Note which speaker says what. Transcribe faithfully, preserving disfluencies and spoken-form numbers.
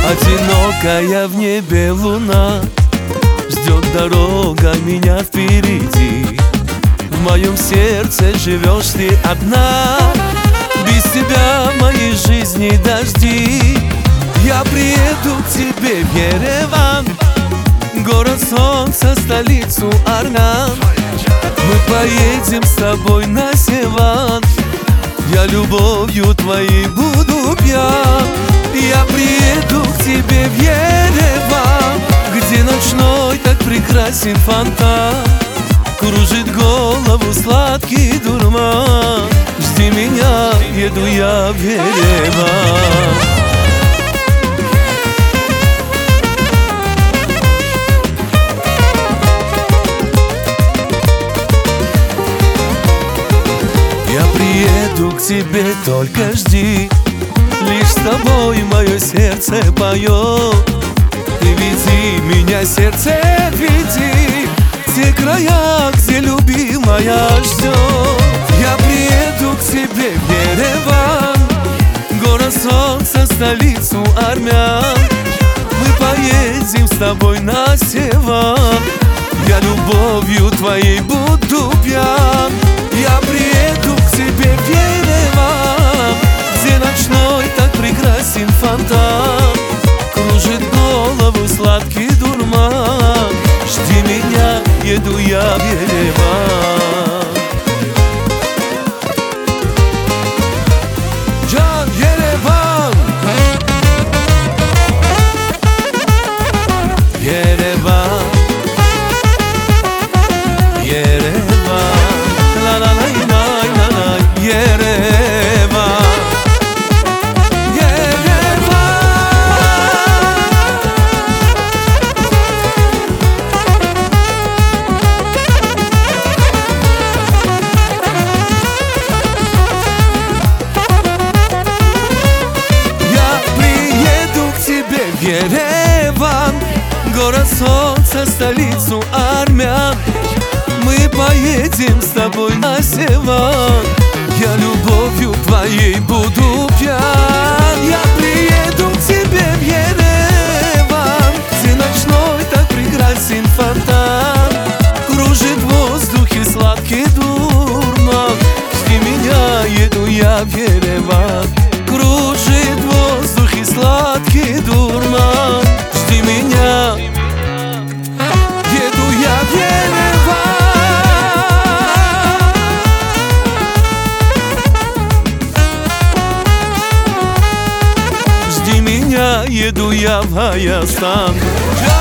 Speaker 1: Одинокая в небе луна, ждет дорога меня впереди. В моем сердце живешь ты одна, без тебя в моей жизни дожди. Я приеду к тебе в Ереван, город солнца, столицу Армян. Мы поедем с тобой на Севан, я любовью твоей буду пьян. Я приеду к тебе в Ереван, где ночной так прекрасен фонтан. Кружит голову сладкий дурман. Жди меня, еду я в Ереван. Я приеду к тебе, только жди. Лишь с тобой мое сердце поет. Ты веди меня, сердце, веди в те края, где любимая ждет. Я приеду к тебе в Ереван, город солнца, столицу Армян. Мы поедем с тобой на Севан, я любовью твоей буду пьян. Я приеду к тебе в Ереван, где ночной так прекрасен фонтан. Кружит голову сладкий дурман. Жди меня, еду я в Ереван. Джан, Ереван! Ереван, Ереван, ла-ла-лай-лай-лай-лай, Ереван. Ереван, город солнца, столицу Армян. Мы поедем с тобой на Севан, я любовью твоей буду пьян. Я приеду к тебе в Ереван, где ночной так прекрасен фонтан. Кружит в воздухе сладкий дурман. Жди меня, еду я в Ереван. Кружит в воздухе сладкий дурман. Жди меня, еду я в Ереван. Жди меня, еду я в Аястан.